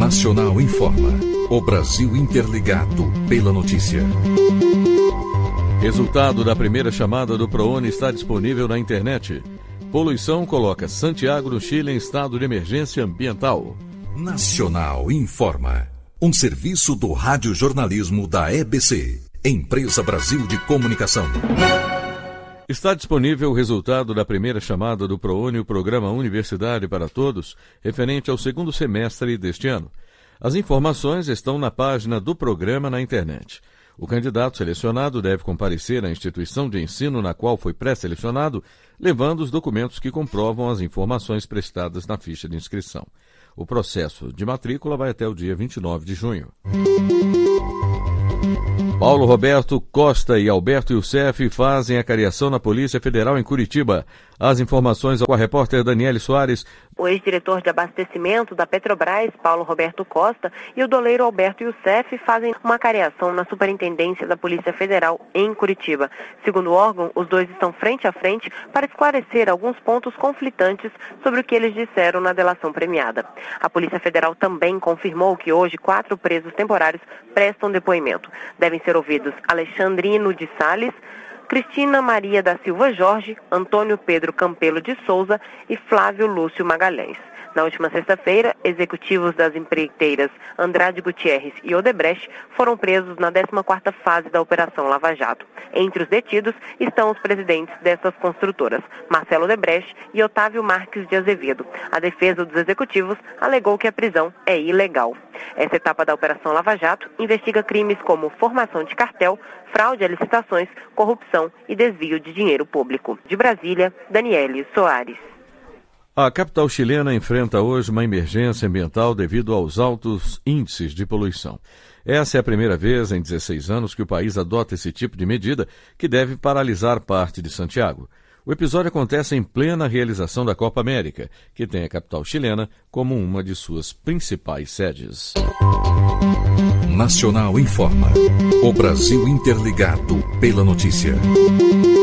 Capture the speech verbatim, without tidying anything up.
Nacional informa. O Brasil interligado pela notícia. Resultado da primeira chamada do ProUni está disponível na internet. Poluição coloca Santiago, no Chile, em estado de emergência ambiental. Nacional informa. Um serviço do radiojornalismo da E B C, Empresa Brasil de Comunicação. Está disponível o resultado da primeira chamada do ProUni, o Programa Universidade para Todos, referente ao segundo semestre deste ano. As informações estão na página do programa na internet. O candidato selecionado deve comparecer à instituição de ensino na qual foi pré-selecionado, levando os documentos que comprovam as informações prestadas na ficha de inscrição. O processo de matrícula vai até o dia vinte e nove de junho. Paulo Roberto Costa e Alberto Youssef fazem a cariação na Polícia Federal em Curitiba. As informações com a repórter Daniele Soares. O ex-diretor de abastecimento da Petrobras, Paulo Roberto Costa, e o doleiro Alberto Youssef fazem uma cariação na Superintendência da Polícia Federal em Curitiba. Segundo o órgão, os dois estão frente a frente para esclarecer alguns pontos conflitantes sobre o que eles disseram na delação premiada. A Polícia Federal também confirmou que hoje quatro presos temporários prestam depoimento. Devem ser ouvidos Alexandrino de Sales, Cristina Maria da Silva Jorge, Antônio Pedro Campelo de Souza e Flávio Lúcio Magalhães. Na última sexta-feira, executivos das empreiteiras Andrade Gutierrez e Odebrecht foram presos na décima quarta fase da Operação Lava Jato. Entre os detidos estão os presidentes dessas construtoras, Marcelo Odebrecht e Otávio Marques de Azevedo. A defesa dos executivos alegou que a prisão é ilegal. Essa etapa da Operação Lava Jato investiga crimes como formação de cartel, fraude a licitações, corrupção e desvio de dinheiro público. De Brasília, Daniele Soares. A capital chilena enfrenta hoje uma emergência ambiental devido aos altos índices de poluição. Essa é a primeira vez em dezesseis anos que o país adota esse tipo de medida que deve paralisar parte de Santiago. O episódio acontece em plena realização da Copa América, que tem a capital chilena como uma de suas principais sedes. Nacional informa. O Brasil interligado pela notícia.